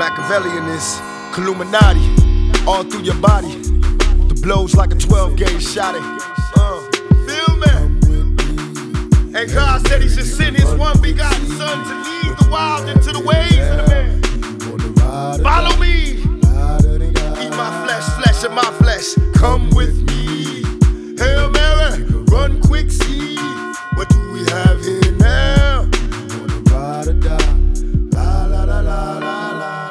Machiavellian is Illuminati, all through your body. The blows like a 12-gauge shot. Feel me? And God said He should send His one begotten Son to lead the wild into the ways of the man. Follow me. Eat my flesh, flesh of my flesh. Come with me. Hail Mary, run quick, see. What do we have here now? Ride or die. La la la la la la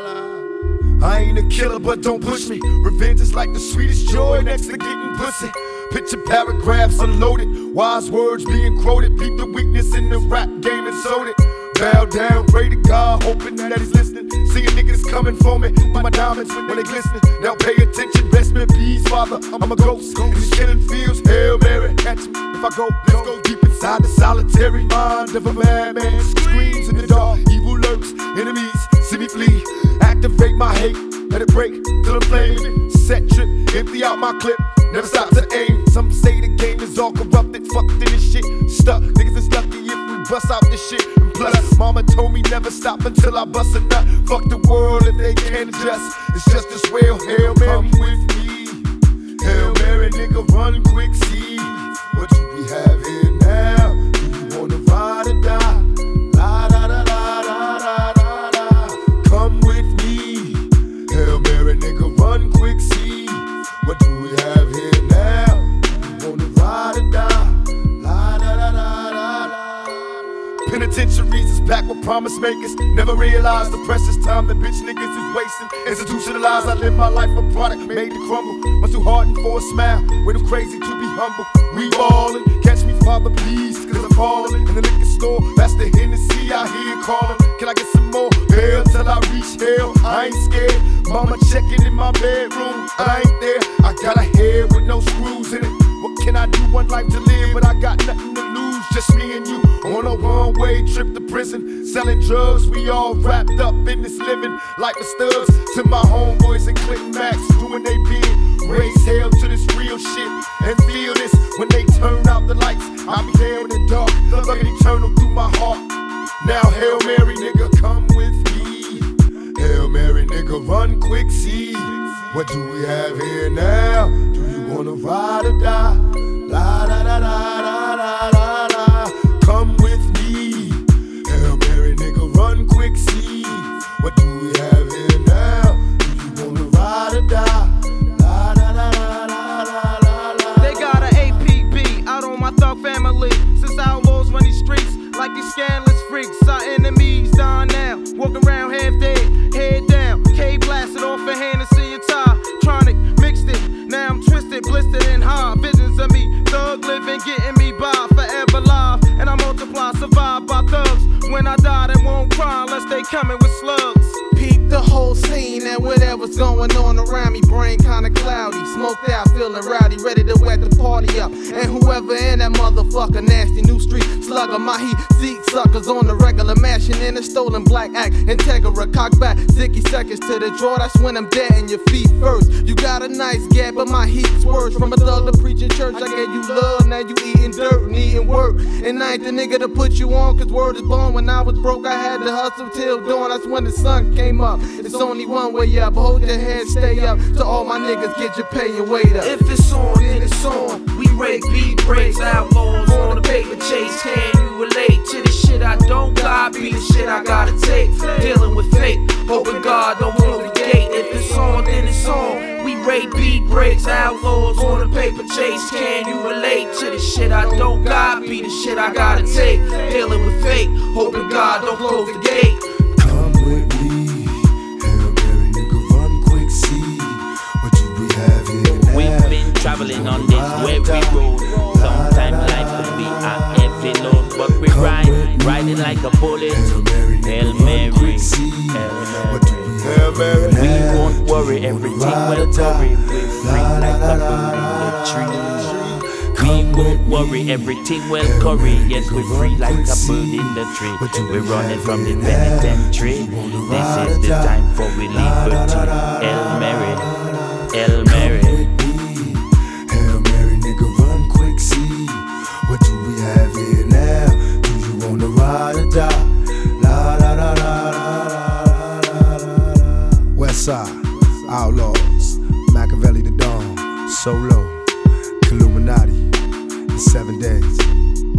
la. I ain't a killer, but don't push me. Revenge is like the sweetest joy next to getting pussy. Picture paragraphs unloaded, wise words being quoted. Beat the weakness in the rap game and sold it. Bow down, pray to God, hoping that He's listening. Seeing niggas coming for me, through my diamonds when they glistening. Now pay attention, rest in peace, Father. I'm a ghost in these killing fields. Hail Mary, catch me if I go. Let's go deep inside the solitary mind of a madman. Screams in the dark, evil lurks, enemies see me flee. Activate my hate, let it break till I'm flaming. Set trip, empty out my clip, never stop to aim. Some say the game is all corrupted, fucked in this shit. Stuck, niggas is lucky if we bust out this shit. And plus, mama told me never stop until I bust a nut. Fuck the world if they can't adjust. It's just as well. Hail Mary, come with me. Hail Mary, nigga, run quick, see. What do we have here now? Do you wanna ride or die? La da da da da da da da. Come with me. Hail Mary, nigga, run quick, see. What do we have here now? Do you wanna ride or die? La da da da da da. Penitentiaries is packed with promise makers. Never realized the precious time that bitch niggas is wasting. Institutionalized, I live my life a product made to crumble. Much too hardened for a smile, way too crazy to be humble. We ballin', catch me, Father, please, cause I'm fallin'. In the liquor store, that's the Hennessy I hear calling. Can I get some more? Hell till I reach hell, I ain't scared. Mama checking in my bedroom, I ain't there. I got a head with no screws in it. What can I do? One life to live, but I got nothing to lose. Just me and you on a one-way trip to prison. Selling drugs, we all wrapped up in this living. Like the studs to my homeboys and Clinton Max, doing they bid. Raise hell to this real shit and feel this when they turn out the lights. I'll be there in the dark, looking eternal through my heart. Now Hail Mary, nigga, come with me. Hail Mary, nigga, run quick, see. What do we have here now? Do you wanna ride or die? La da da da da da da da. Come with me. Hail Mary, nigga, run quick, see. What do we have here now? Do you wanna ride or die? La da da da da da da da. They got an APB out on my thug family. Since outlaws run these streets like these scandalous freaks. Our enemies dying now, walking around half dead, head down. K blasted off a Hennessy and tie. Tronic mixed it, now I'm twisted, blistered and high. Visions of me, thug living, getting me by, forever live. And I multiply, survive by thugs. When I die, they won't cry unless they coming with slugs. Peep the whole scene and whatever's going on around me. Brain kinda cloudy, smoked out, feeling rowdy, ready to wet the party up. And whoever in that motherfucker, nasty new street slugger, my heat seat suckers on the regular, mashing in a stolen black act. Integra, cock back, 60 seconds to the draw. That's when I'm dead in your feet first. You got a nice gap, but my heat's worse. From a thug to preaching church, I gave you love, now you eating dirt and eating work. And I ain't the nigga to put you on, cause word is born. When I was broke, I had to hustle till dawn. That's when the sun came up. It's only one way up, hold your head, stay up. To all my niggas, get your pay and wait up. If it's on, then it's on. We rake beat breaks, outlaws on the paper chase. Can you relate to the shit I don't got? Be the shit I gotta take. Dealing with fate, hoping God don't close the gate. If it's on, then it's on. We rake beat breaks, outlaws on the paper chase. Can you relate to the shit I don't got? Be the shit I gotta take. Dealing with fate, hoping God don't close the gate. Come with me. Hail Mary, nigga, run quick, see. What do we have here now? We've been traveling on this weary road. Sometimes life can be a heavy load, but we riding like a bullet. Hail Mary, Hail nigga, Mary, run quick, see. What do we have here now? We won't worry, everything will worry. We're free like a bird in the tree. We won't worry, everything will curry. Yes, we're free like a bird in the tree. We're running from the penitentiary. This is the time for we liberty. Hail Mary, Hail Mary. Hail Mary, nigga, run quick, see. What do we have here now? Do you wanna ride or die? La la la la la la la la. Westside, Outlaws, Machiavelli the Dawn, Solo, Illuminati, in 7 days.